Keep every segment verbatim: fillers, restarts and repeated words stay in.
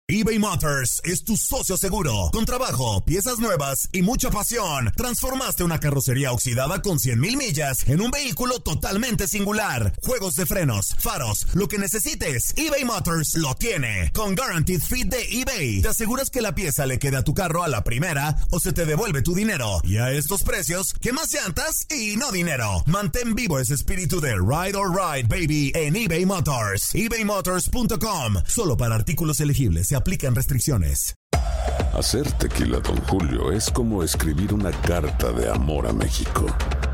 eBay Motors es tu socio seguro. Con trabajo, piezas nuevas y mucha pasión, transformaste una carrocería oxidada con cien mil millas en un vehículo totalmente singular. Juegos de frenos, faros, lo que necesites, eBay Motors lo tiene. Con Guaranteed Fit de eBay, te aseguras que la pieza le quede a tu carro a la primera o se te devuelve tu dinero. Y a estos precios, ¿qué más llantas y no dinero? Mantén vivo ese espíritu de Ride or Ride, baby, en eBay Motors. ebay motors punto com. Solo para artículos elegibles se aplican restricciones. Hacer tequila Don Julio es como escribir una carta de amor a México.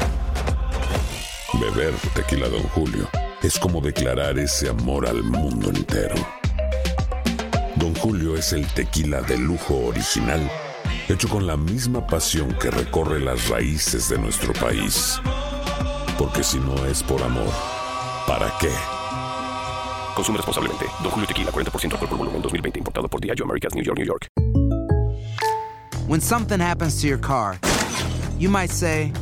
Beber tequila Don Julio es como declarar ese amor al mundo entero. Don Julio es el tequila de lujo original, hecho con la misma pasión que recorre las raíces de nuestro país. Porque si no es por amor, ¿para qué? Consume responsablemente. Don Julio Tequila, cuarenta por ciento alcohol por volumen, dos mil veinte. Importado por Diageo Americas, New York, New York. When something happens to your car, you might say,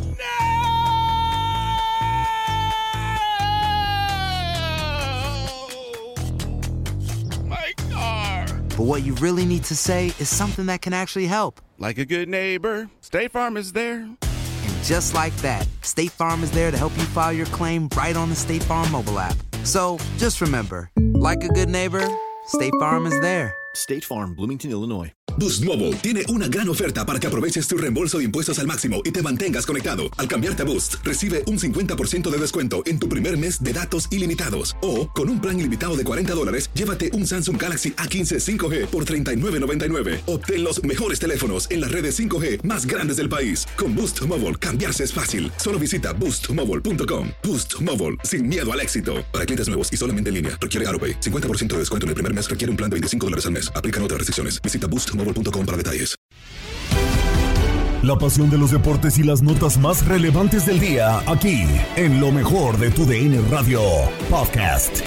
My car! but what you really need to say is something that can actually help. Like a good neighbor, State Farm is there. And just like that, State Farm is there to help you file your claim right on the State Farm mobile app. So, just remember, like a good neighbor, State Farm is there. State Farm, Bloomington, Illinois. Boost Mobile tiene una gran oferta para que aproveches tu reembolso de impuestos al máximo y te mantengas conectado. Al cambiarte a Boost, recibe un cincuenta por ciento de descuento en tu primer mes de datos ilimitados. O, con un plan ilimitado de cuarenta dólares, llévate un Samsung Galaxy A quince cinco G por treinta y nueve noventa y nueve. Obtén los mejores teléfonos en las redes cinco G más grandes del país. Con Boost Mobile, cambiarse es fácil. Solo visita boost mobile punto com. Boost Mobile, sin miedo al éxito. Para clientes nuevos y solamente en línea, requiere AutoPay. cincuenta por ciento de descuento en el primer mes, requiere un plan de veinticinco dólares al mes. Aplican otras restricciones. Visita boost mobile punto com para detalles. La pasión de los deportes y las notas más relevantes del día, aquí, en lo mejor de tu D N Radio Podcast.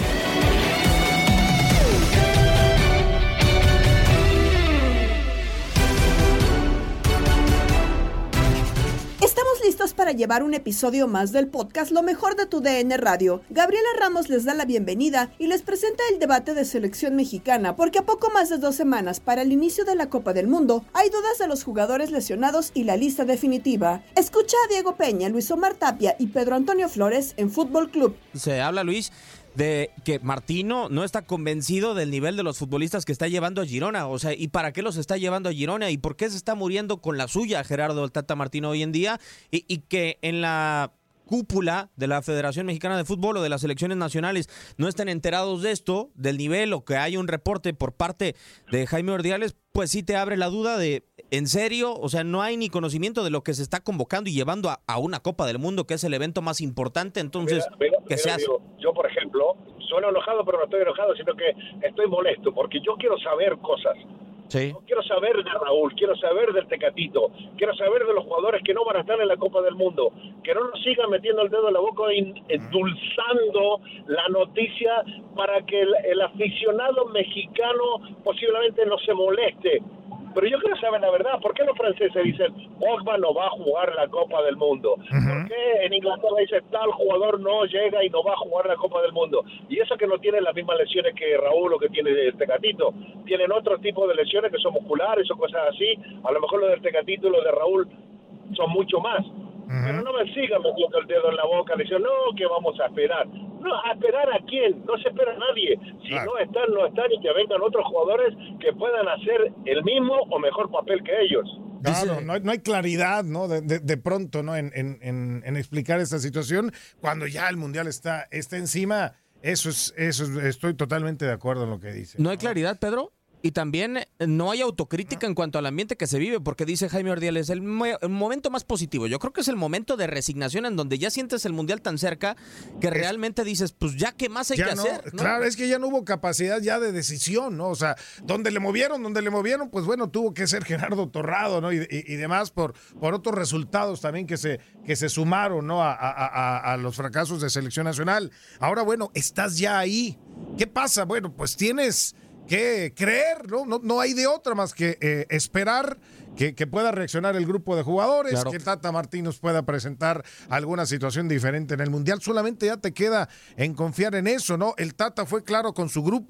Estamos listos para llevar un episodio más del podcast Lo Mejor de tu D N Radio. Gabriela Ramos les da la bienvenida y les presenta el debate de selección mexicana, porque a poco más de dos semanas para el inicio de la Copa del Mundo, hay dudas de los jugadores lesionados y la lista definitiva. Escucha a Diego Peña, Luis Omar Tapia y Pedro Antonio Flores en Fútbol Club. Se habla, Luis, de que Martino no está convencido del nivel de los futbolistas que está llevando a Girona, o sea, ¿y para qué los está llevando a Girona? ¿Y por qué se está muriendo con la suya Gerardo el Tata Martino hoy en día? Y, y que en la cúpula de la Federación Mexicana de Fútbol o de las selecciones nacionales no estén enterados de esto, del nivel, o que hay un reporte por parte de Jaime Ordiales, pues sí te abre la duda de, ¿en serio? O sea, no hay ni conocimiento de lo que se está convocando y llevando a, a una Copa del Mundo, que es el evento más importante, entonces, mira, mira, ¿qué mira, se hace? Digo, yo, por ejemplo, sueno enojado, pero no estoy enojado, sino que estoy molesto, porque yo quiero saber cosas. Sí. No quiero saber de Raúl, quiero saber del Tecatito, quiero saber de los jugadores que no van a estar en la Copa del Mundo, que no nos sigan metiendo el dedo en la boca y endulzando la noticia para que el, el aficionado mexicano posiblemente no se moleste. Pero yo quiero saber la verdad, ¿por qué los franceses dicen Pogba no va a jugar la Copa del Mundo? Uh-huh. ¿Por qué en Inglaterra dicen tal jugador no llega y no va a jugar la Copa del Mundo? Y eso que no tienen las mismas lesiones que Raúl o que tiene el Tecatito, tienen otro tipo de lesiones que son musculares o cosas así. A lo mejor lo del Tecatito y lo de Raúl son mucho más. Uh-huh. Pero no me sigan metiendo el dedo en la boca, le dicen, no, que vamos a esperar. No, ¿a esperar a quién? No se espera a nadie. Si claro. no están, no están, y que vengan otros jugadores que puedan hacer el mismo o mejor papel que ellos. Claro, no hay, no hay claridad, ¿no? De, de, de pronto, ¿no? En, en, en, en explicar esta situación, cuando ya el Mundial está, está encima. Eso es, eso es, estoy totalmente de acuerdo en lo que dice. ¿No hay claridad, Pedro? Y también no hay autocrítica en cuanto al ambiente que se vive, porque dice Jaime Ordiales, el, mo- el momento más positivo, yo creo que es el momento de resignación en donde ya sientes el Mundial tan cerca que es, realmente dices, pues ya qué más hay que no, hacer, ¿no? Claro, es que ya no hubo capacidad ya de decisión, ¿no? O sea, donde le movieron, donde le movieron, pues bueno, tuvo que ser Gerardo Torrado, ¿no? Y, y, y demás por, por otros resultados también que se, que se sumaron, ¿no? A, a, a, a los fracasos de selección nacional. Ahora, bueno, estás ya ahí. ¿Qué pasa? Bueno, pues tienes que creer, ¿no? No, no hay de otra más que eh, esperar que, que pueda reaccionar el grupo de jugadores, claro. que Tata Martino pueda presentar alguna situación diferente en el Mundial. Solamente ya te queda en confiar en eso, ¿no? El Tata fue claro con su grupo.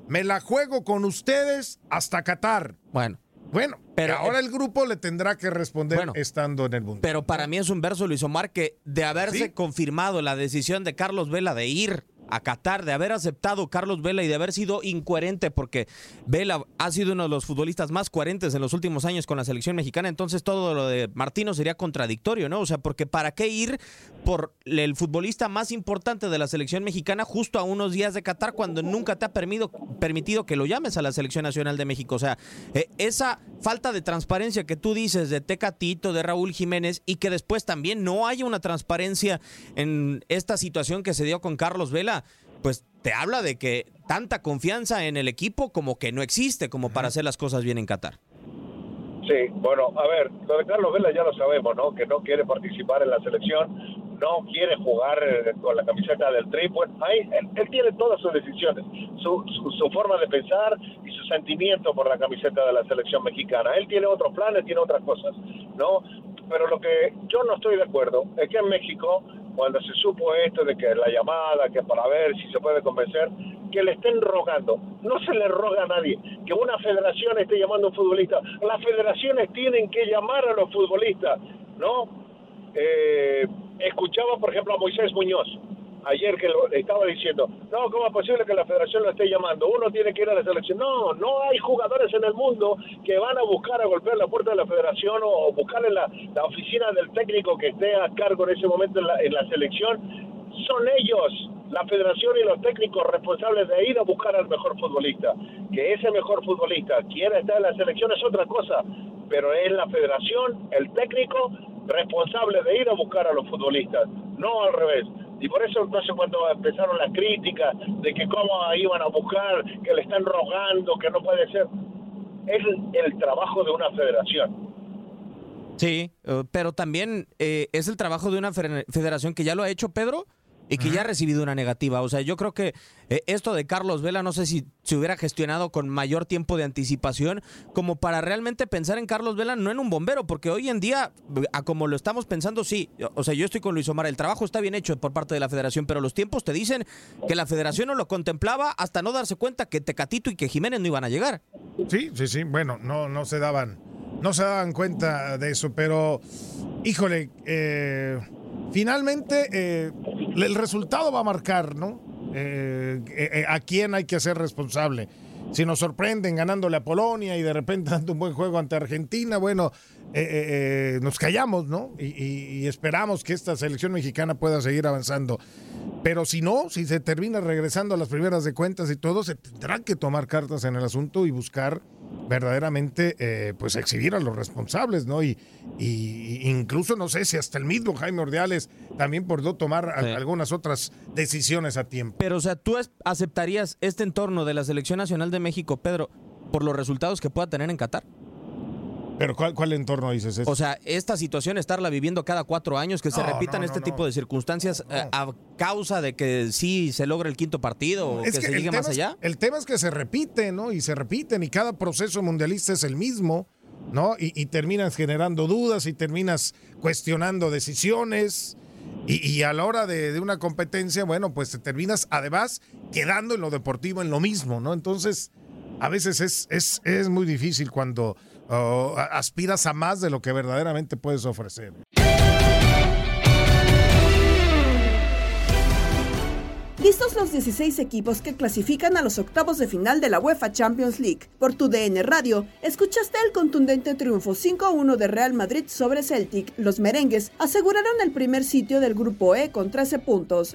me la juego con ustedes hasta Qatar. Bueno. Bueno, pero ahora el grupo le tendrá que responder bueno, estando en el mundo. Pero para mí es un verso, Luis Omar, que de haberse ¿Sí? confirmado la decisión de Carlos Vela de ir a Qatar, de haber aceptado Carlos Vela y de haber sido incoherente, porque Vela ha sido uno de los futbolistas más coherentes en los últimos años con la selección mexicana, entonces todo lo de Martino sería contradictorio, ¿no? O sea, porque ¿para qué ir por el futbolista más importante de la selección mexicana justo a unos días de Qatar cuando nunca te ha permitido, permitido que lo llames a la selección nacional de México? O sea, eh, esa falta de transparencia que tú dices de Tecatito, de Raúl Jiménez, y que después también no haya una transparencia en esta situación que se dio con Carlos Vela, pues te habla de que tanta confianza en el equipo como que no existe como para hacer las cosas bien en Qatar. Sí, bueno, a ver, lo de Carlos Vela ya lo sabemos, ¿no? Que no quiere participar en la selección, no quiere jugar eh, con la camiseta del Tri. Pues ahí él, él tiene todas sus decisiones, su, su, su forma de pensar y su sentimiento por la camiseta de la selección mexicana. Él tiene otros planes, tiene otras cosas, ¿no? Pero lo que yo no estoy de acuerdo es que en México, cuando se supo esto de que la llamada, que para ver si se puede convencer, que le estén rogando. No se le roga a nadie. Que una federación esté llamando a un futbolista. Las federaciones tienen que llamar a los futbolistas, ¿no? Eh, escuchaba, por ejemplo, a Moisés Muñoz ayer que lo estaba diciendo, no, ¿cómo es posible que la federación lo esté llamando? Uno tiene que ir a la selección. No, no hay jugadores en el mundo que van a buscar a golpear la puerta de la federación o buscar en la, la oficina del técnico que esté a cargo en ese momento en la, en la selección. Son ellos, la federación y los técnicos responsables de ir a buscar al mejor futbolista. Que ese mejor futbolista quiera estar en la selección es otra cosa, pero es la federación, el técnico, responsable de ir a buscar a los futbolistas, no al revés. Y por eso entonces cuando empezaron las críticas de que cómo iban a buscar, que le están rogando, que no puede ser, es el trabajo de una federación. Sí, pero también eh, es el trabajo de una federación que ya lo ha hecho, Pedro, y que ya ha recibido una negativa. O sea, yo creo que eh, esto de Carlos Vela, no sé si se hubiera gestionado con mayor tiempo de anticipación, como para realmente pensar en Carlos Vela, no en un bombero, porque hoy en día, a como lo estamos pensando, sí, o sea, yo estoy con Luis Omar, el trabajo está bien hecho por parte de la federación, pero los tiempos te dicen que la federación no lo contemplaba hasta no darse cuenta que Tecatito y que Jiménez no iban a llegar. Sí, sí, sí, bueno, no, no se daban, no se daban cuenta de eso, pero, híjole, eh... finalmente, eh, el resultado va a marcar, ¿no? Eh, eh, a quién hay que hacer responsable. Si nos sorprenden ganándole a Polonia y de repente dando un buen juego ante Argentina, bueno, eh, eh, nos callamos, ¿no? Y, y, y esperamos que esta selección mexicana pueda seguir avanzando. Pero si no, si se termina regresando a las primeras de cuentas y todo, se tendrán que tomar cartas en el asunto y buscar verdaderamente eh, pues exhibir a los responsables, ¿no? Y, y incluso no sé si hasta el mismo Jaime Ordiales también por no tomar sí. a, algunas otras decisiones a tiempo. Pero o sea, ¿tú aceptarías este entorno de la Selección Nacional de México, Pedro, por los resultados que pueda tener en Qatar? ¿Pero cuál, cuál entorno dices eso? O sea, esta situación, estarla viviendo cada cuatro años, que no, se repitan no, no, este no. tipo de circunstancias no. a, a causa de que sí se logre el quinto partido o que, que se llegue más allá. Es, el tema es que se repite, ¿no? Y se repiten y cada proceso mundialista es el mismo, ¿no? Y, y terminas generando dudas y terminas cuestionando decisiones y, y a la hora de, de una competencia, bueno, pues te terminas además quedando en lo deportivo en lo mismo, ¿no? Entonces, a veces es, es, es muy difícil cuando uh, aspiras a más de lo que verdaderamente puedes ofrecer. Listos los dieciséis equipos que clasifican a los octavos de final de la UEFA Champions League. Por tu D N Radio, escuchaste el contundente triunfo cinco a uno de Real Madrid sobre Celtic. Los merengues aseguraron el primer sitio del grupo E con trece puntos.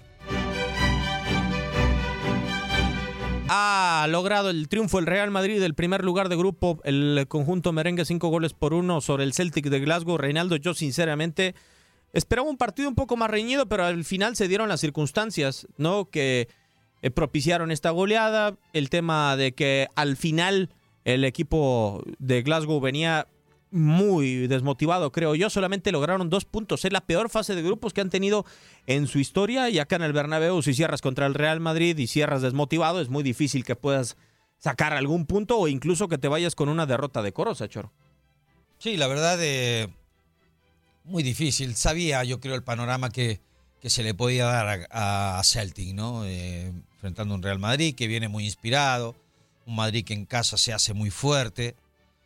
Ha logrado el triunfo el Real Madrid del primer lugar de grupo, el conjunto merengue cinco goles por uno sobre el Celtic de Glasgow. Reinaldo, yo sinceramente esperaba un partido un poco más reñido, pero al final se dieron las circunstancias, ¿no? Que eh, propiciaron esta goleada, el tema de que al final el equipo de Glasgow venía muy desmotivado, creo yo, solamente lograron dos puntos, es la peor fase de grupos que han tenido en su historia, y acá en el Bernabéu si cierras contra el Real Madrid y cierras desmotivado, es muy difícil que puedas sacar algún punto o incluso que te vayas con una derrota decorosa, Choro. Sí, la verdad, eh, muy difícil. Sabía, yo creo, el panorama que, que se le podía dar a, a Celtic, ¿no? Eh, enfrentando un Real Madrid que viene muy inspirado, un Madrid que en casa se hace muy fuerte.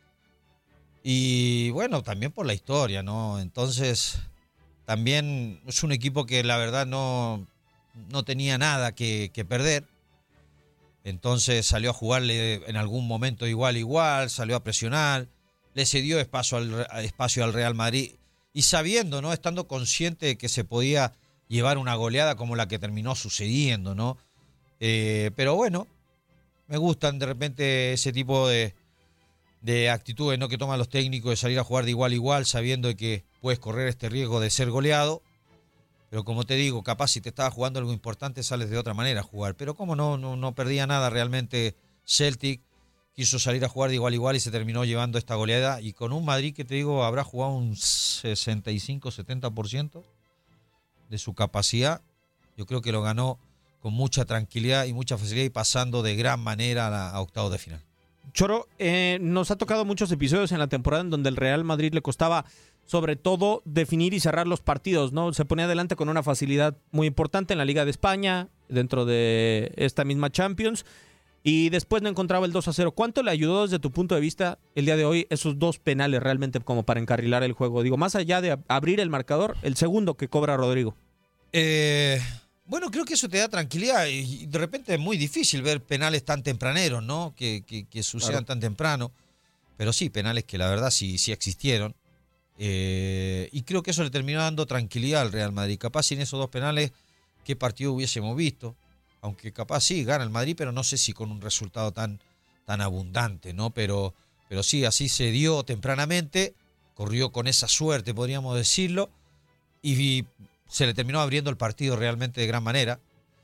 Y bueno, también por la historia, ¿no? Entonces, también es un equipo que la verdad no, no tenía nada que, que perder. Entonces salió a jugarle en algún momento igual, igual, salió a presionar, le cedió espacio al, espacio al Real Madrid y sabiendo, ¿no? Estando consciente de que se podía llevar una goleada como la que terminó sucediendo, ¿no? Eh, pero bueno, me gustan de repente ese tipo de, de actitudes, ¿no? Que toman los técnicos de salir a jugar de igual a igual sabiendo de que puedes correr este riesgo de ser goleado. Pero como te digo, capaz si te estaba jugando algo importante sales de otra manera a jugar. Pero como no, no, no perdía nada realmente Celtic, quiso salir a jugar de igual a igual y se terminó llevando esta goleada. Y con un Madrid que te digo habrá jugado un sesenta y cinco a setenta por ciento de su capacidad. Yo creo que lo ganó con mucha tranquilidad y mucha facilidad y pasando de gran manera a, la, a octavos de final. Choro, eh, nos ha tocado muchos episodios en la temporada en donde el Real Madrid le costaba sobre todo definir y cerrar los partidos, ¿no? Se ponía adelante con una facilidad muy importante en la Liga de España, dentro de esta misma Champions, y después no encontraba el dos a cero. ¿Cuánto le ayudó desde tu punto de vista el día de hoy esos dos penales realmente como para encarrilar el juego? Digo, más allá de abrir el marcador, el segundo que cobra Rodrigo. Eh, bueno, creo que eso te da tranquilidad y de repente es muy difícil ver penales tan tempraneros, ¿no? Que, que, que sucedan claro. tan temprano, pero sí, penales que la verdad sí, sí existieron. Eh, y creo que eso le terminó dando tranquilidad al Real Madrid. Capaz sin esos dos penales, ¿qué partido hubiésemos visto? Aunque capaz sí, gana el Madrid, pero no sé si con un resultado tan, tan abundante, ¿no? Pero, pero sí, así se dio tempranamente, corrió con esa suerte, podríamos decirlo, y, y se le terminó abriendo el partido realmente de gran manera.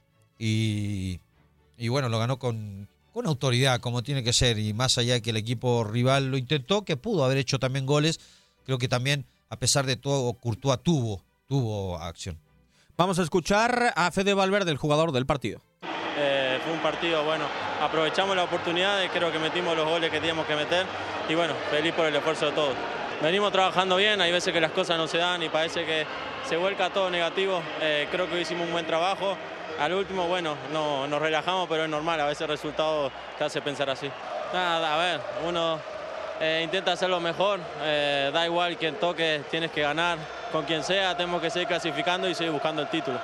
Y, y bueno, lo ganó con, con autoridad, como tiene que ser, y más allá de que el equipo rival lo intentó, que pudo haber hecho también goles. Creo que también, a pesar de todo, Courtois tuvo, tuvo acción. Vamos a escuchar a Fede Valverde, el jugador del partido. Eh, fue un partido, bueno, aprovechamos la oportunidad, creo que metimos los goles que teníamos que meter y bueno, feliz por el esfuerzo de todos. Venimos trabajando bien, hay veces que las cosas no se dan y parece que se vuelca todo negativo. Eh, creo que hicimos un buen trabajo. Al último, bueno, no, nos relajamos, pero es normal, a veces el resultado te hace pensar así. Nada, a ver, uno... Eh, intenta hacerlo mejor, eh, da igual quien toque, tienes que ganar, con quien sea, tenemos que seguir clasificando y seguir buscando el título.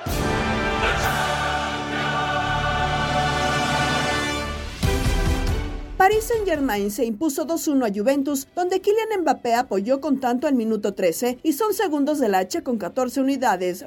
Paris Saint-Germain se impuso dos uno a Juventus, donde Kylian Mbappé apoyó con tanto al minuto trece y son segundos del H con catorce unidades.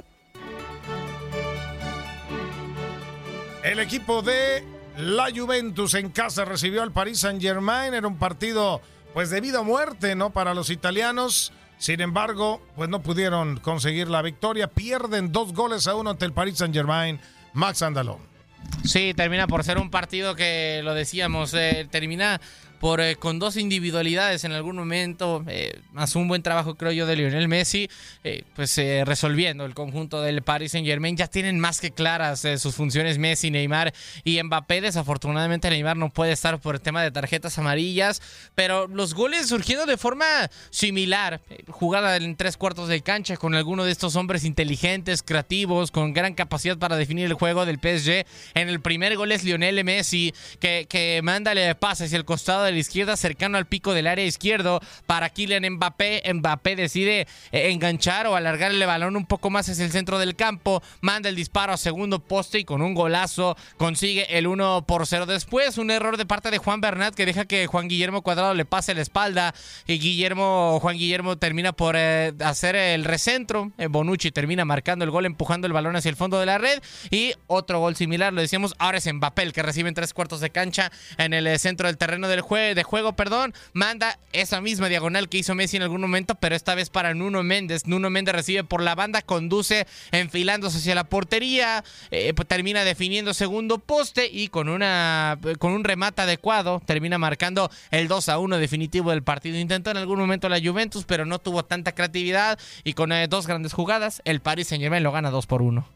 El equipo de la Juventus en casa recibió al Paris Saint-Germain, era un partido pues de vida o muerte, ¿no? Para los italianos. Sin embargo, pues no pudieron conseguir la victoria. Pierden dos goles a uno ante el Paris Saint-Germain. Max Andalón. Sí, termina por ser un partido que, lo decíamos, eh, termina por eh, con dos individualidades en algún momento, eh, más un buen trabajo creo yo de Lionel Messi, eh, pues eh, resolviendo el conjunto del Paris Saint-Germain. Ya tienen más que claras eh, sus funciones Messi, Neymar y Mbappé. Desafortunadamente Neymar no puede estar por el tema de tarjetas amarillas, pero los goles surgiendo de forma similar, eh, jugada en tres cuartos de cancha con alguno de estos hombres inteligentes, creativos, con gran capacidad para definir el juego del P S G. En el primer gol es Lionel Messi que, que manda el pase hacia el costado de la izquierda, cercano al pico del área izquierdo para Kylian Mbappé. Mbappé decide eh, enganchar o alargar el balón un poco más hacia el centro del campo, manda el disparo a segundo poste y con un golazo consigue el uno por cero. Después un error de parte de Juan Bernat que deja que Juan Guillermo Cuadrado le pase la espalda y Guillermo, Juan Guillermo termina por eh, hacer el recentro. eh, Bonucci termina marcando el gol, empujando el balón hacia el fondo de la red y otro gol similar, lo decíamos, ahora es Mbappé el que recibe en tres cuartos de cancha en el eh, centro del terreno del juego de juego, perdón, manda esa misma diagonal que hizo Messi en algún momento, pero esta vez para Nuno Méndez. Nuno Méndez recibe por la banda, conduce enfilándose hacia la portería, eh, pues termina definiendo segundo poste y con una con un remate adecuado termina marcando el dos a uno definitivo del partido. Intentó en algún momento la Juventus, pero no tuvo tanta creatividad y con eh, dos grandes jugadas el Paris Saint-Germain lo gana dos por uno.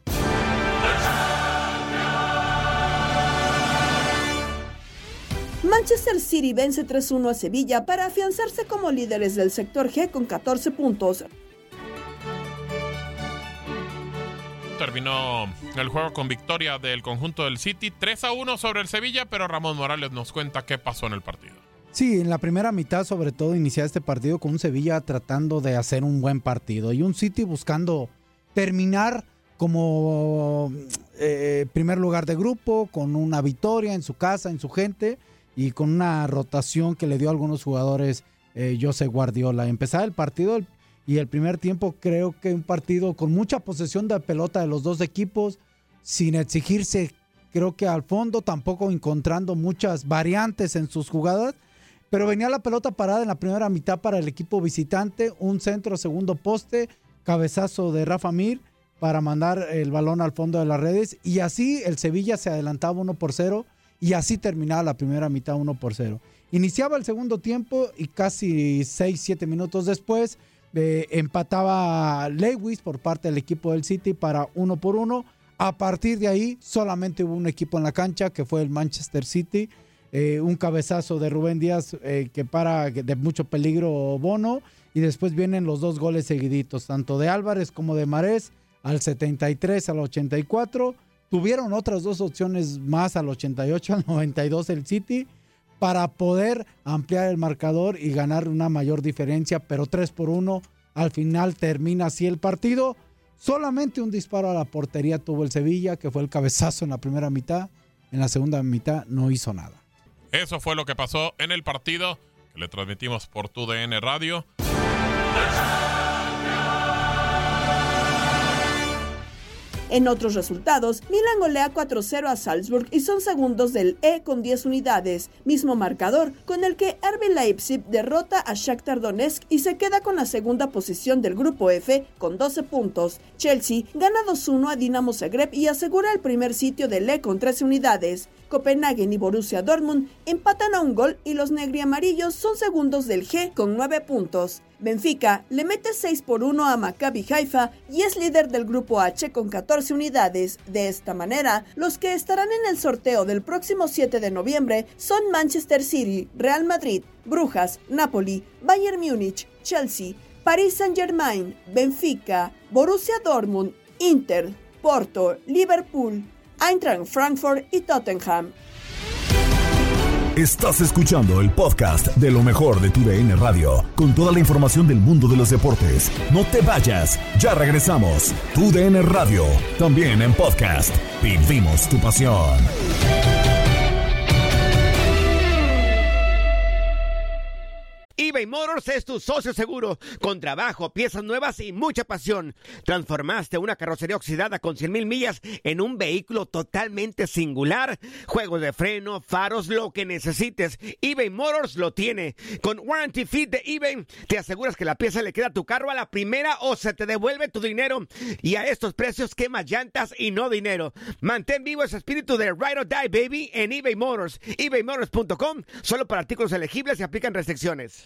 Manchester City vence tres uno a Sevilla para afianzarse como líderes del sector G con catorce puntos. terminó el juego con victoria del conjunto del City, tres a uno sobre el Sevilla, pero Ramón Morales nos cuenta qué pasó en el partido. Sí, en la primera mitad sobre todo iniciaba este partido con un Sevilla tratando de hacer un buen partido y un City buscando terminar como eh, primer lugar de grupo, con una victoria en su casa, en su gente y con una rotación que le dio a algunos jugadores eh, José Guardiola. Empezaba el partido el, y el primer tiempo creo que un partido con mucha posesión de pelota de los dos equipos, sin exigirse creo que al fondo, tampoco encontrando muchas variantes en sus jugadas, pero venía la pelota parada en la primera mitad para el equipo visitante, un centro, segundo poste, cabezazo de Rafa Mir para mandar el balón al fondo de las redes, y así el Sevilla se adelantaba uno por cero, y así terminaba la primera mitad uno por cero. Iniciaba el segundo tiempo y casi seis siete minutos después eh, empataba Lewis por parte del equipo del City para uno por uno. A partir de ahí solamente hubo un equipo en la cancha que fue el Manchester City, eh, un cabezazo de Rubén Díaz eh, que para de mucho peligro Bono, y después vienen los dos goles seguiditos, tanto de Álvarez como de Marés, al setenta y tres, al ochenta y cuatro. Tuvieron otras dos opciones más al ochenta y ocho, al noventa y dos el City, para poder ampliar el marcador y ganar una mayor diferencia, pero tres por uno al final termina así el partido. Solamente un disparo a la portería tuvo el Sevilla, que fue el cabezazo en la primera mitad. En la segunda mitad no hizo nada. Eso fue lo que pasó en el partido que le transmitimos por Tu D N Radio. En otros resultados, Milan golea cuatro cero a Salzburg y son segundos del E con diez unidades, mismo marcador con el que R B Leipzig derrota a Shakhtar Donetsk y se queda con la segunda posición del grupo F con doce puntos. Chelsea gana dos uno a Dinamo Zagreb y asegura el primer sitio del E con trece unidades. Copenhagen y Borussia Dortmund empatan a un gol y los negriamarillos son segundos del G con nueve puntos. Benfica le mete seis por uno a Maccabi Haifa y es líder del grupo H con catorce unidades. De esta manera, los que estarán en el sorteo del próximo siete de noviembre son Manchester City, Real Madrid, Brujas, Napoli, Bayern Múnich, Chelsea, Paris Saint-Germain, Benfica, Borussia Dortmund, Inter, Porto, Liverpool, Eintracht Frankfurt y Tottenham. Estás escuchando el podcast de lo mejor de Tu D N Radio, con toda la información del mundo de los deportes. No te vayas, ya regresamos. Tu D N Radio, también en podcast. Vivimos tu pasión. eBay Motors es tu socio seguro, con trabajo, piezas nuevas y mucha pasión. Transformaste una carrocería oxidada con cien mil millas en un vehículo totalmente singular. Juegos de freno, faros, lo que necesites, eBay Motors lo tiene. Con Warranty Fit de eBay, te aseguras que la pieza le queda a tu carro a la primera o se te devuelve tu dinero. Y a estos precios, quema llantas y no dinero. Mantén vivo ese espíritu de Ride or Die, baby, en eBay Motors. eBay Motors punto com, solo para artículos elegibles y aplican restricciones.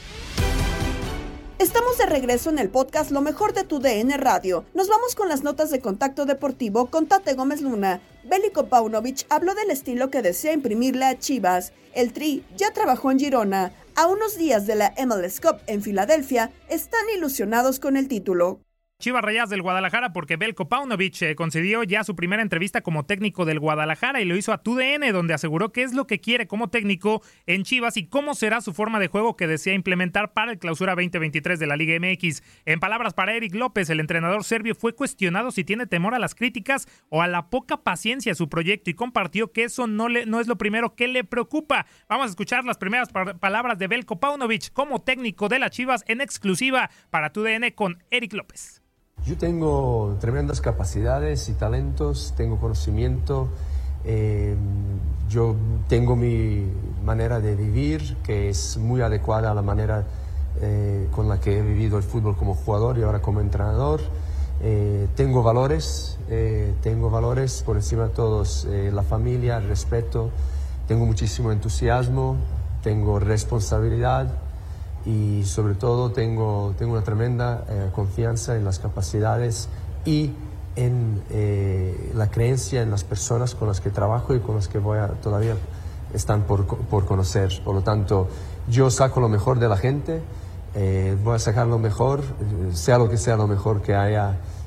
Estamos de regreso en el podcast Lo Mejor de Tu D N Radio. Nos vamos con las notas de Contacto Deportivo con Tate Gómez Luna. Veljko Paunovic habló del estilo que desea imprimirle a Chivas. El Tri ya trabajó en Girona. A unos días de la M L S Cup en Filadelfia, están ilusionados con el título. Chivas Rayadas del Guadalajara, porque Veljko Paunovic eh, concedió ya su primera entrevista como técnico del Guadalajara y lo hizo a Tu D N, donde aseguró qué es lo que quiere como técnico en Chivas y cómo será su forma de juego que desea implementar para el Clausura veinte veintitrés de la Liga M X. En palabras para Eric López, el entrenador serbio fue cuestionado si tiene temor a las críticas o a la poca paciencia a su proyecto y compartió que eso no, le, no es lo primero que le preocupa. Vamos a escuchar las primeras pa- palabras de Veljko Paunovic como técnico de las Chivas en exclusiva para Tu D N con Eric López. Yo tengo tremendas capacidades y talentos, tengo conocimiento, eh, yo tengo mi manera de vivir que es muy adecuada a la manera eh, con la que he vivido el fútbol como jugador y ahora como entrenador. Eh, tengo valores, eh, tengo valores por encima de todos, eh, la familia, el respeto, tengo muchísimo entusiasmo, tengo responsabilidad. Y sobre todo tengo, tengo una tremenda eh, confianza en las capacidades y en eh, la creencia en las personas con las que trabajo y con las que voy a, todavía están por, por conocer. Por lo tanto, yo saco lo mejor de la gente, eh, voy a sacar lo mejor, sea lo que sea lo mejor que haya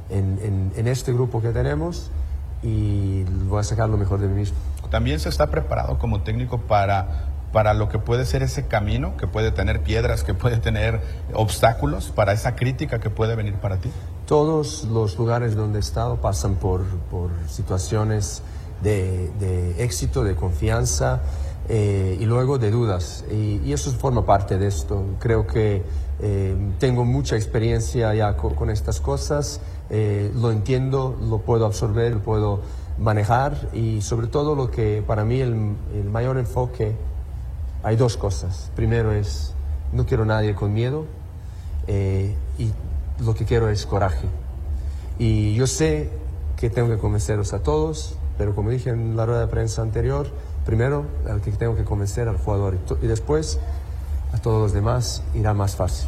en, en, en este grupo que tenemos y voy a sacar lo mejor de mí mismo. También se está preparado como técnico para, para lo que puede ser ese camino, que puede tener piedras, que puede tener obstáculos, para esa crítica que puede venir para ti. Todos los lugares donde he estado pasan por, por situaciones de, de éxito, de confianza eh, y luego de dudas. Y, y eso forma parte de esto. Creo que eh, tengo mucha experiencia ya con, con estas cosas, eh, lo entiendo, lo puedo absorber, lo puedo manejar y sobre todo lo que para mí el, el mayor enfoque, hay dos cosas. Primero es, no quiero a nadie con miedo eh, y lo que quiero es coraje. Y yo sé que tengo que convenceros a todos, pero como dije en la rueda de prensa anterior, primero al que tengo que convencer al jugador y, y después a todos los demás irá más fácil.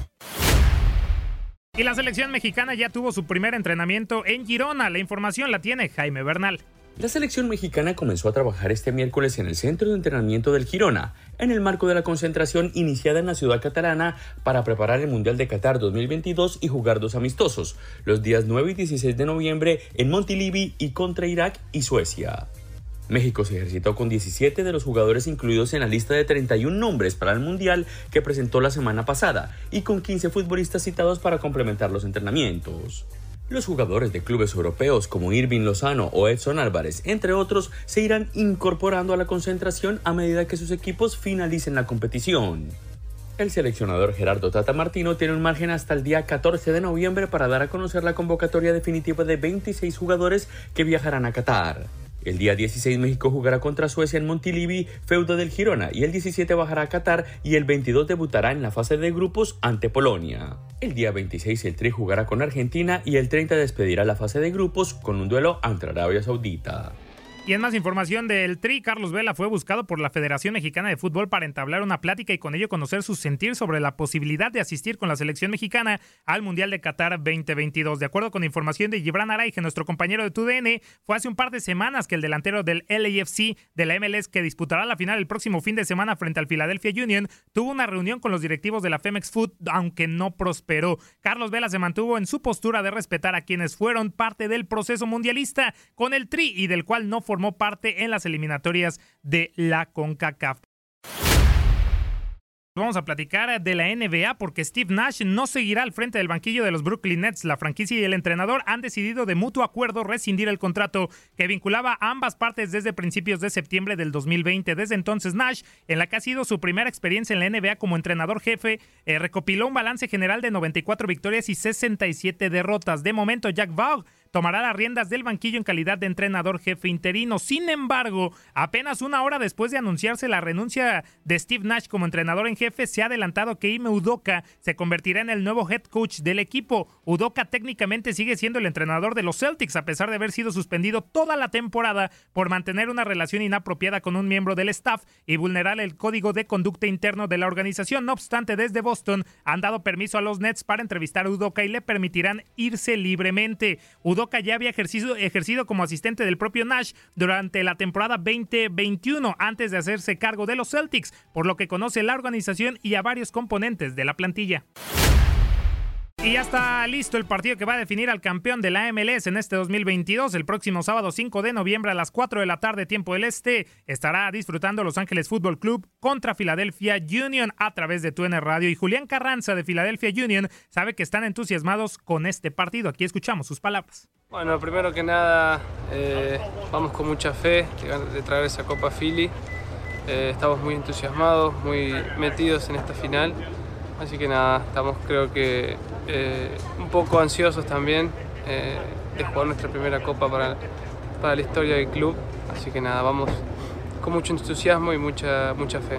Y la selección mexicana ya tuvo su primer entrenamiento en Girona. La información la tiene Jaime Bernal. La selección mexicana comenzó a trabajar este miércoles en el centro de entrenamiento del Girona, en el marco de la concentración iniciada en la ciudad catalana para preparar el Mundial de Qatar dos mil veintidós y jugar dos amistosos, los días nueve y dieciséis de noviembre en Montilivi y contra Irak y Suecia. México se ejercitó con diecisiete de los jugadores incluidos en la lista de treinta y un nombres para el Mundial que presentó la semana pasada y con quince futbolistas citados para complementar los entrenamientos. Los jugadores de clubes europeos como Irving Lozano o Edson Álvarez, entre otros, se irán incorporando a la concentración a medida que sus equipos finalicen la competición. El seleccionador Gerardo Tata Martino tiene un margen hasta el día catorce de noviembre para dar a conocer la convocatoria definitiva de veintiséis jugadores que viajarán a Qatar. El día dieciséis México jugará contra Suecia en Montilivi, feudo del Girona, y el diecisiete bajará a Qatar y el veintidós debutará en la fase de grupos ante Polonia. El día veintiséis el Tri jugará con Argentina y el treinta despedirá la fase de grupos con un duelo ante Arabia Saudita. Y en más información del Tri, Carlos Vela fue buscado por la Federación Mexicana de Fútbol para entablar una plática y con ello conocer su sentir sobre la posibilidad de asistir con la selección mexicana al Mundial de Qatar veinte veintidós. De acuerdo con información de Gibran Araige, nuestro compañero de T U D N, fue hace un par de semanas que el delantero del L A F C de la M L S, que disputará la final el próximo fin de semana frente al Philadelphia Union, tuvo una reunión con los directivos de la Femex Food, aunque no prosperó. Carlos Vela se mantuvo en su postura de respetar a quienes fueron parte del proceso mundialista con el Tri y del cual no formó parte en las eliminatorias de la CONCACAF. Vamos a platicar de la N B A porque Steve Nash no seguirá al frente del banquillo de los Brooklyn Nets. La franquicia y el entrenador han decidido de mutuo acuerdo rescindir el contrato que vinculaba a ambas partes desde principios de septiembre del dos mil veinte. Desde entonces, Nash, en la que ha sido su primera experiencia en la N B A como entrenador jefe, eh, recopiló un balance general de noventa y cuatro victorias y sesenta y siete derrotas. De momento, Jack Vaughn tomará las riendas del banquillo en calidad de entrenador jefe interino. Sin embargo, apenas una hora después de anunciarse la renuncia de Steve Nash como entrenador en jefe, se ha adelantado que Ime Udoka se convertirá en el nuevo head coach del equipo. Udoka técnicamente sigue siendo el entrenador de los Celtics, a pesar de haber sido suspendido toda la temporada por mantener una relación inapropiada con un miembro del staff y vulnerar el código de conducta interno de la organización. No obstante, desde Boston han dado permiso a los Nets para entrevistar a Udoka y le permitirán irse libremente. Udoka ya había ejercido, ejercido como asistente del propio Nash durante la temporada veinte veintiuno antes de hacerse cargo de los Celtics, por lo que conoce la organización y a varios componentes de la plantilla. Y ya está listo el partido que va a definir al campeón de la M L S en este dos mil veintidós. El próximo sábado cinco de noviembre a las cuatro de la tarde, tiempo del este, estará disfrutando Los Ángeles Fútbol Club contra Philadelphia Union a través de T U D N Radio. Y Julián Carranza de Philadelphia Union sabe que están entusiasmados con este partido. Aquí escuchamos sus palabras. Bueno, primero que nada, eh, vamos con mucha fe de, de traer esa Copa Philly. Eh, estamos muy entusiasmados, muy metidos en esta final. Así que nada, estamos creo que eh, un poco ansiosos también eh, de jugar nuestra primera copa para, para la historia del club. Así que nada, vamos con mucho entusiasmo y mucha, mucha fe.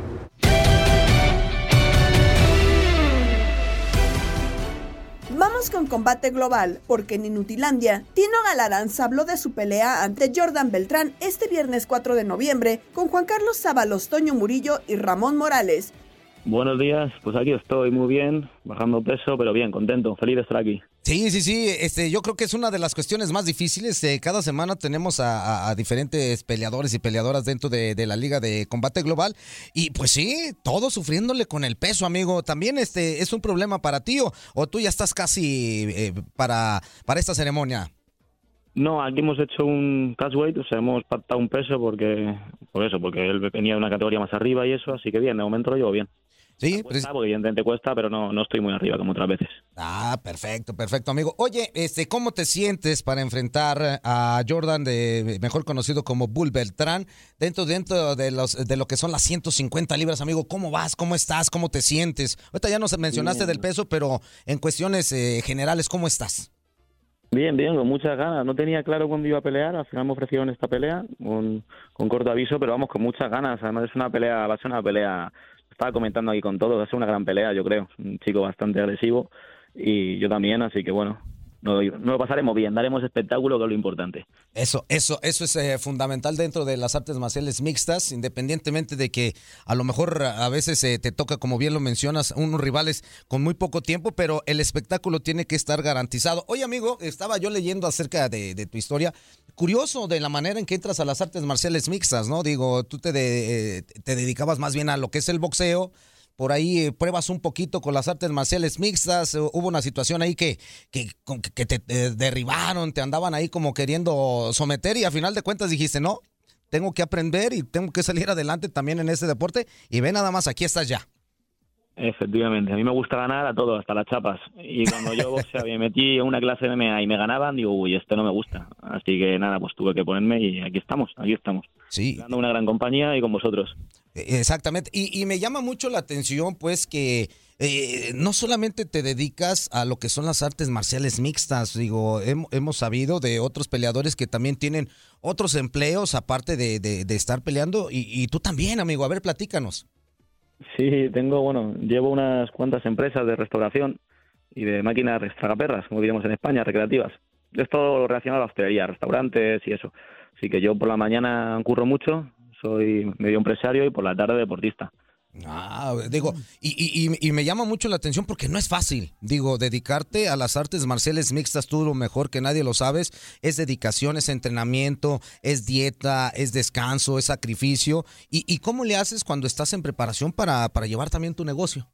Vamos con combate global, porque en Inutilandia, Tino Galaranz habló de su pelea ante Jordan Beltrán este viernes cuatro de noviembre con Juan Carlos Sábalos, Toño Murillo y Ramón Morales. Buenos días, pues aquí estoy muy bien, bajando peso, pero bien, contento, feliz de estar aquí. Sí, sí, sí, este, yo creo que es una de las cuestiones más difíciles. Eh, cada semana tenemos a, a, a diferentes peleadores y peleadoras dentro de, de la Liga de Combate Global y pues sí, todos sufriéndole con el peso, amigo. ¿También este es un problema para ti o, o tú ya estás casi eh, para, para esta ceremonia? No, aquí hemos hecho un catch weight, o sea, hemos pactado un peso porque, por eso, porque él venía de una categoría más arriba y eso, así que bien, de momento lo llevo bien. Sí, cuesta, porque evidentemente cuesta, pero no, no estoy muy arriba como otras veces. Ah, perfecto, perfecto, amigo. Oye, este, ¿cómo te sientes para enfrentar a Jordan, de mejor conocido como Bull Beltrán, dentro dentro de los de lo que son las ciento cincuenta libras, amigo? ¿Cómo vas? ¿Cómo estás? ¿Cómo te sientes? Ahorita ya nos mencionaste bien del peso, pero en cuestiones eh, generales, ¿cómo estás? Bien, bien, con muchas ganas. No tenía claro cuándo iba a pelear, al final me ofrecieron esta pelea con, con corto aviso, pero vamos, con muchas ganas. Además es una pelea, va a ser una pelea, estaba comentando aquí con todos, va a ser una gran pelea, yo creo. Un chico bastante agresivo y yo también, así que bueno, no, no lo pasaremos bien, daremos espectáculo, que es lo importante. Eso, eso, eso es eh, fundamental dentro de las artes marciales mixtas, independientemente de que a lo mejor a veces eh, te toca, como bien lo mencionas, unos rivales con muy poco tiempo, pero el espectáculo tiene que estar garantizado. Oye, amigo, estaba yo leyendo acerca de, de tu historia, curioso de la manera en que entras a las artes marciales mixtas, ¿no? Digo, tú te, de, eh, te dedicabas más bien a lo que es el boxeo. Por ahí eh, pruebas un poquito con las artes marciales mixtas, eh, hubo una situación ahí que, que, que te eh, derribaron, te andaban ahí como queriendo someter y a final de cuentas dijiste, no, tengo que aprender y tengo que salir adelante también en este deporte y ve nada más, aquí estás ya. Efectivamente, a mí me gusta ganar a todo, hasta las chapas. Y cuando yo boxeaba, me metí en una clase de M M A y me ganaban, digo, uy, esto no me gusta. Así que nada, pues tuve que ponerme y aquí estamos, aquí estamos. Sí. Dando una gran compañía y con vosotros. Exactamente, y, y me llama mucho la atención pues que eh, no solamente te dedicas a lo que son las artes marciales mixtas, digo, hem, hemos sabido de otros peleadores que también tienen otros empleos aparte de, de, de estar peleando y, y tú también, amigo, a ver, platícanos. Sí, tengo, bueno, llevo unas cuantas empresas de restauración y de máquinas tragaperras, como diríamos en España, recreativas. Es todo relacionado a la hostelería, restaurantes y eso. Así que yo por la mañana curro mucho, soy medio empresario y por la tarde deportista. Ah, digo, y, y, y me llama mucho la atención porque no es fácil. Digo, dedicarte a las artes marciales mixtas, tú lo mejor que nadie lo sabes, es dedicación, es entrenamiento, es dieta, es descanso, es sacrificio. ¿Y, y cómo le haces cuando estás en preparación para, para llevar también tu negocio?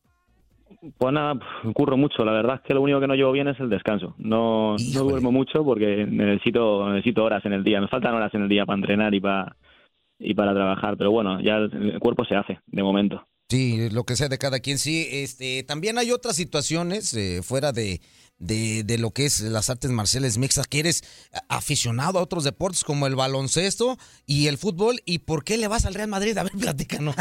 Pues nada, curro mucho. La verdad es que lo único que no llevo bien es el descanso. No, no duermo mucho porque necesito, necesito horas en el día. Me faltan horas en el día para entrenar y para... y para trabajar, pero bueno, ya el cuerpo se hace, de momento. Sí, lo que sea de cada quien, sí. Este, también hay otras situaciones eh, fuera de, de, de lo que es las artes marciales mixtas, que eres aficionado a otros deportes como el baloncesto y el fútbol. ¿Y por qué le vas al Real Madrid? A ver, platícanos.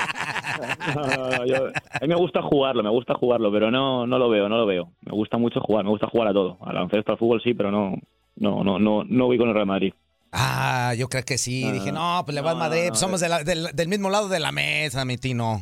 No, no, no, yo, a mí me gusta jugarlo, me gusta jugarlo, pero no, no lo veo, no lo veo. Me gusta mucho jugar, me gusta jugar a todo. Al baloncesto, al fútbol sí, pero no, no, no, no, no voy con el Real Madrid. Ah, yo creo que sí. No, Dije, no, pues le va no, al Madrid, no, pues somos de la- del, del mismo lado de la mesa, mi Tino.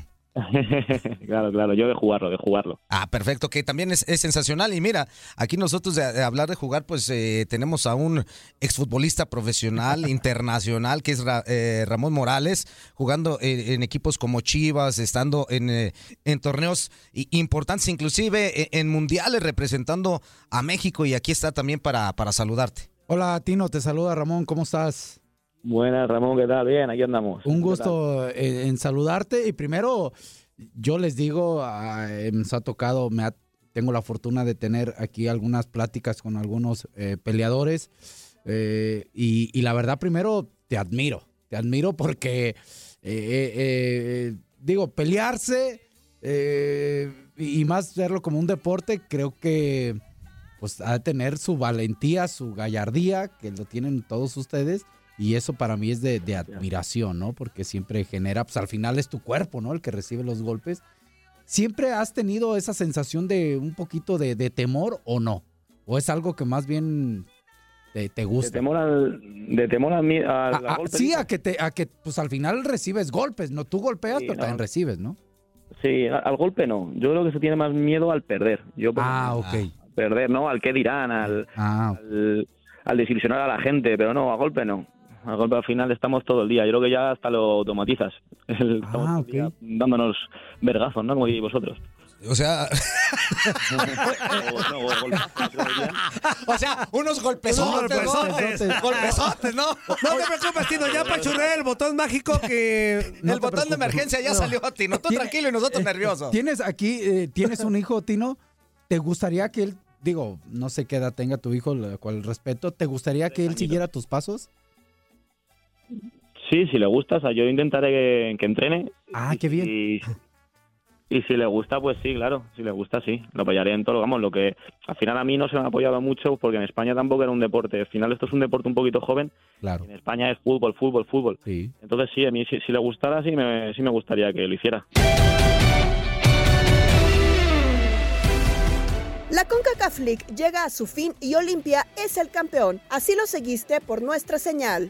Claro, claro, yo de jugarlo, de jugarlo. Ah, perfecto, que también es, es sensacional. Y mira, aquí nosotros de, de hablar de jugar, pues eh, tenemos a un exfutbolista profesional, internacional, que es Ra- eh, Ramón Morales, jugando en, en equipos como Chivas, estando en, eh, en torneos i- importantes, inclusive en, en mundiales, representando a México. Y aquí está también para, para saludarte. Hola, Tino, te saluda Ramón, ¿cómo estás? Buenas, Ramón, ¿qué tal? Bien, aquí andamos. Un ¿Qué gusto eh, en saludarte y primero yo les digo, ah, eh, nos ha tocado, me ha- tengo la fortuna de tener aquí algunas pláticas con algunos eh, peleadores eh, y, y la verdad primero te admiro, te admiro porque eh, eh, eh, digo, pelearse eh, y más verlo como un deporte, creo que pues ha de tener su valentía, su gallardía, que lo tienen todos ustedes. Y eso para mí es de, de admiración, ¿no? Porque siempre genera, pues al final es tu cuerpo, ¿no? El que recibe los golpes. ¿Siempre has tenido esa sensación de un poquito de, de temor o no? ¿O es algo que más bien te, te gusta? De temor al, de temor al, mi- al- A- al a- golpe, sí, dices. a que, te, a que pues al final recibes golpes, ¿no? Tú golpeas, Sí, pero no. también recibes, ¿no? Sí, al, al golpe no. Yo creo que se tiene más miedo al perder. Yo, por Ah, ejemplo, ok. perder, ¿no? Al qué dirán, al, Ah, al, al desilusionar a la gente, pero no, a golpe no. al golpe al final estamos todo el día. Yo creo que ya hasta lo automatizas. El, Ah, estamos todo el ok. día dándonos vergazos, ¿no? Como diréis vosotros. O sea, O, no, o golpazos, creo que dirían. o sea, unos golpesotes, ¿no? Golpesotes. Golpesotes, ¿no? No te preocupes, Tino, ya apachurré el botón mágico que... El botón de emergencia ya salió, Tino. Tú Tiene- tranquilo y nosotros eh, nerviosos. Tienes aquí, eh, tienes un hijo, Tino. ¿Te gustaría que él, digo, no sé qué edad tenga tu hijo, la cual respeto, ¿te gustaría que él siguiera tus pasos? Sí, si le gusta, o sea, yo intentaré que, que entrene. Ah, qué bien. Y, y si le gusta, pues sí, claro, si le gusta, sí. Lo apoyaré en todo, vamos, lo que al final a mí no se me ha apoyado mucho porque en España tampoco era un deporte. Al final esto es un deporte un poquito joven. Claro. En España es fútbol, fútbol, fútbol. Sí. Entonces sí, a mí si, si le gustara, sí me, sí me gustaría que lo hiciera. La CONCACAF League llega a su fin y Olimpia es el campeón. Así lo seguiste por nuestra señal.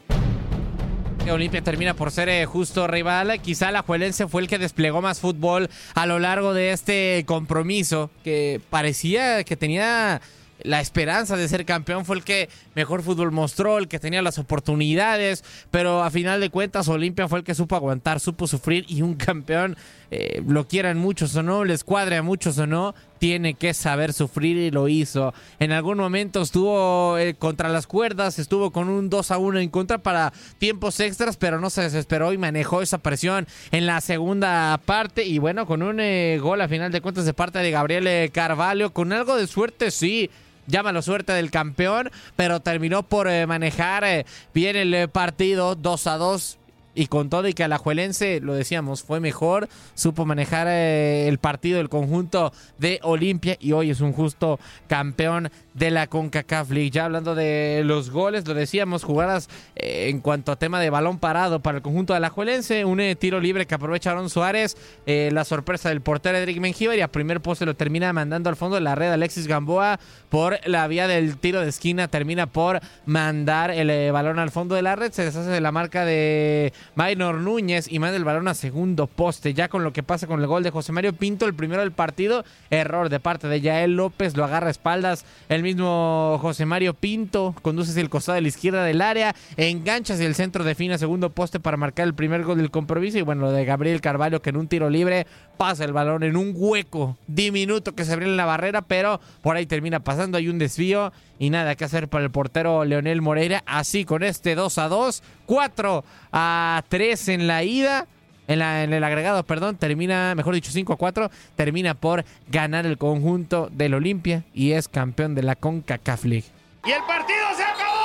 Olimpia termina por ser eh, justo rival. Quizá la Alajuelense fue el que desplegó más fútbol a lo largo de este compromiso, que parecía que tenía la esperanza de ser campeón. Fue el que mejor fútbol mostró, el que tenía las oportunidades, pero a final de cuentas Olimpia fue el que supo aguantar, supo sufrir, y un campeón, eh, lo quieran muchos o no, les cuadre a muchos o no, tiene que saber sufrir, y lo hizo. En algún momento estuvo eh, contra las cuerdas, estuvo con un dos a uno en contra para tiempos extras, pero no se desesperó y manejó esa presión en la segunda parte. Y bueno, con un eh, gol a final de cuentas de parte de Gabriel eh, Carvalho, con algo de suerte, sí. Llámalo suerte del campeón, pero terminó por eh, manejar eh, bien el eh, partido dos a dos. Y con todo y que Alajuelense, lo decíamos, fue mejor, supo manejar eh, el partido, el conjunto de Olimpia, y hoy es un justo campeón de la CONCACAF League. Ya hablando de los goles, lo decíamos, jugadas eh, en cuanto a tema de balón parado para el conjunto de Alajuelense, un eh, tiro libre que aprovecha Aaron Suárez, eh, la sorpresa del portero Edric Mengíbar, y a primer poste lo termina mandando al fondo de la red Alexis Gamboa por la vía del tiro de esquina, termina por mandar el eh, balón al fondo de la red, se deshace de la marca de Maynor Núñez y manda el balón a segundo poste. Ya con lo que pasa con el gol de José Mario Pinto, el primero del partido, error de parte de Yael López, lo agarra a espaldas el mismo José Mario Pinto, conduce hacia el costado de la izquierda del área, engancha hacia el centro, define a segundo poste para marcar el primer gol del compromiso. Y bueno, lo de Gabriel Carvalho, que en un tiro libre pasa el balón en un hueco diminuto que se abre en la barrera, pero por ahí termina pasando, hay un desvío y nada que hacer para el portero Leonel Moreira. Así con este dos a dos, cuatro a tres en la ida, en, la, en el agregado, perdón, termina, mejor dicho, cinco a cuatro, termina por ganar el conjunto del Olimpia y es campeón de la CONCACAF League. ¡Y el partido se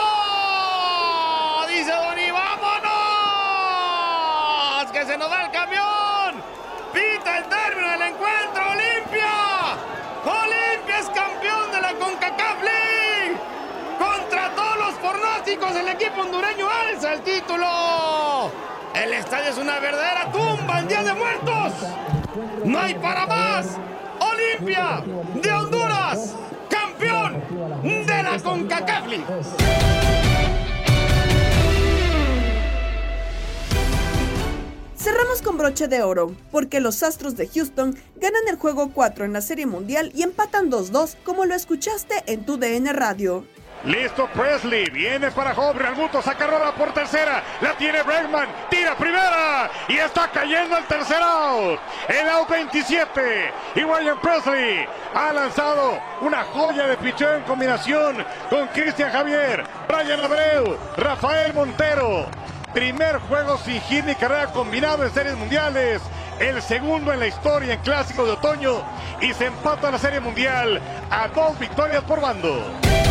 acabó! Dice Doni, ¡vámonos! ¡Que se nos da el camión! ¡Pita el término del encuentro, Olimpia! ¡Olimpia es campeón de la CONCACAF League! ¡Contra todos los pronósticos, el equipo hondureño alza el título! ¡El estadio es una verdadera tumba en Día de Muertos! ¡No hay para más! ¡Olimpia de Honduras! ¡Campeón de la CONCACAF League! Cerramos con broche de oro, porque los Astros de Houston ganan el juego cuatro en la Serie Mundial y empatan dos dos, como lo escuchaste en tu D N Radio. Listo Presley, viene para Jobre, Albuto saca rola por tercera, la tiene Bregman, tira primera y está cayendo el tercer out, el out veintisiete, y William Presley ha lanzado una joya de picheo en combinación con Cristian Javier, Brian Abreu, Rafael Montero. Primer juego sin hit ni carrera combinado en series mundiales, el segundo en la historia en clásicos de otoño, y se empata la Serie Mundial a dos victorias por bando.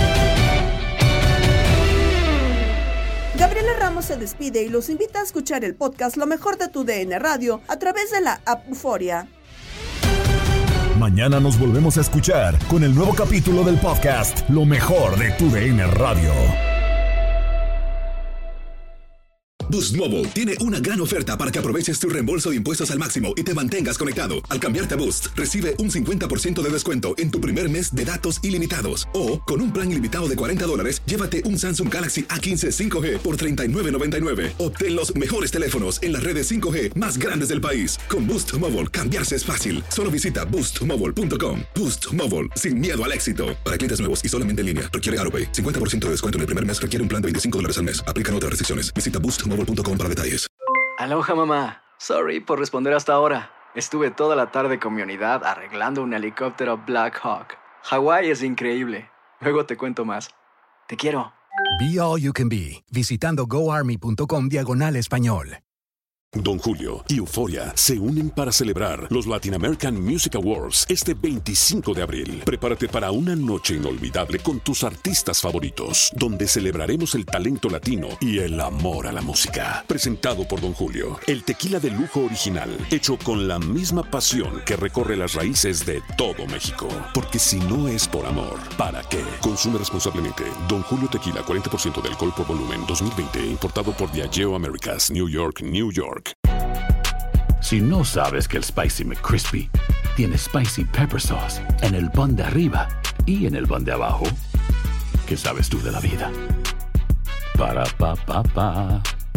Gabriela Ramos se despide y los invita a escuchar el podcast Lo Mejor de tu D N Radio a través de la app Euforia. Mañana nos volvemos a escuchar con el nuevo capítulo del podcast Lo Mejor de tu D N Radio. Boost Mobile tiene una gran oferta para que aproveches tu reembolso de impuestos al máximo y te mantengas conectado. Al cambiarte a Boost, recibe un cincuenta por ciento de descuento en tu primer mes de datos ilimitados. O, con un plan ilimitado de cuarenta dólares, llévate un Samsung Galaxy A quince cinco G por treinta y nueve noventa y nueve. Obtén los mejores teléfonos en las redes cinco G más grandes del país. Con Boost Mobile, cambiarse es fácil. Solo visita boost mobile punto com. Boost Mobile, sin miedo al éxito. Para clientes nuevos y solamente en línea, requiere AutoPay. cincuenta por ciento de descuento en el primer mes requiere un plan de veinticinco dólares al mes. Aplican otras restricciones. Visita boost mobile punto com para detalles. Aloha, mamá. Sorry por responder hasta ahora. Estuve toda la tarde con mi unidad arreglando un helicóptero Black Hawk. Hawái es increíble. Luego te cuento más. Te quiero. Be All You Can Be, visitando goarmy.com diagonal español. Don Julio y Euforia se unen para celebrar los Latin American Music Awards este veinticinco de abril. Prepárate para una noche inolvidable con tus artistas favoritos, donde celebraremos el talento latino y el amor a la música. Presentado por Don Julio, el tequila de lujo original, hecho con la misma pasión que recorre las raíces de todo México. Porque si no es por amor, ¿para qué? Consume responsablemente. Don Julio Tequila, cuarenta por ciento de alcohol por volumen, dos mil veinte, importado por Diageo Americas, New York, New York. Si no sabes que el Spicy McCrispy tiene Spicy Pepper Sauce en el pan de arriba y en el pan de abajo, ¿qué sabes tú de la vida? Para, pa, pa, pa.